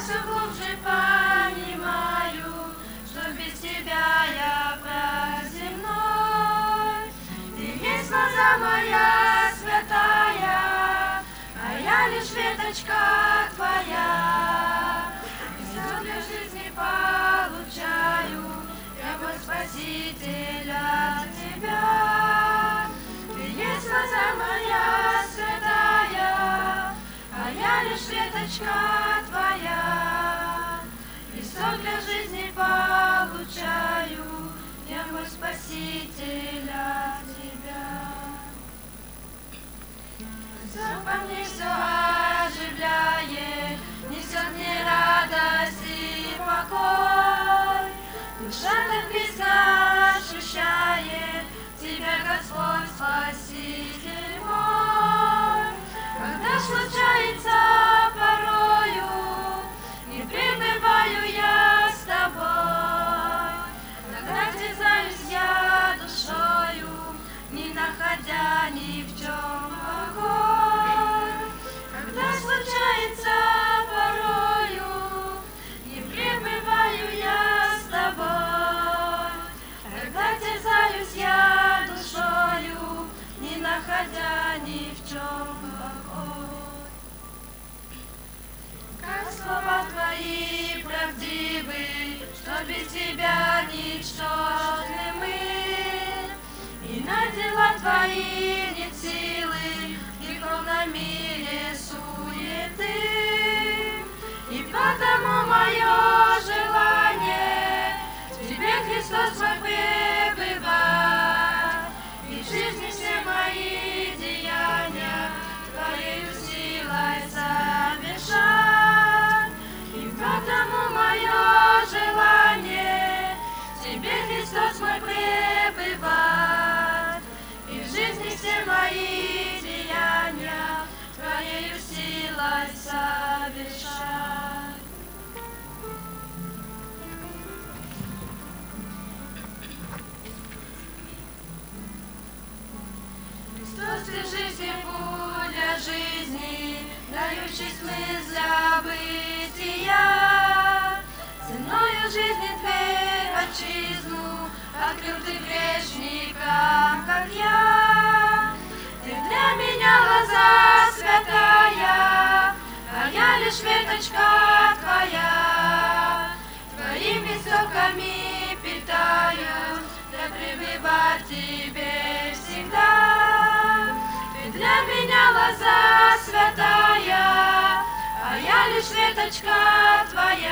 все глубже понимаю, что без тебя я прах земной. Ты есть лоза моя святая, а я лишь веточка твоя. И все для жизни получаю, я мой Спаситель от тебя. Ты есть лоза моя святая, а я лишь веточка твоя. И все для жизни получаю, я мой Спаситель от тебя. Во мне все оживляет, несет мне радость и покой. Душа так близко ощущает тебя, Господь, Спаситель мой. Когда случается порою, не пребываю я с тобой, тогда терзаюсь я душою, не находя ни в чем покой. Когда случается порою, не пребываю я с тобой, тогда терзаюсь я душою, не находя ни в чем покой. Как слова твои правдивы, что без тебя ничтожны мы, и на дела твои нет силы, в греховном мире суеты. И потому мое желание в тебе, Христос мой, пребывать, и в жизни все мои деяния твоею силой совершать. И потому мое желание в тебе, Христос мой, пребывать, и в жизни все мои деяния твоею силой совершать. Христос, ты жизнь и путь для жизни, дающий смысл для бытия. Ценою жизни дверь отчизну открыл ты грешникам, как я. Ты для меня лоза святая, а я лишь веточка твоя. Твоими соками питаю, для пребывать в тебе всегда. Ты для меня лоза святая, а я лишь веточка твоя.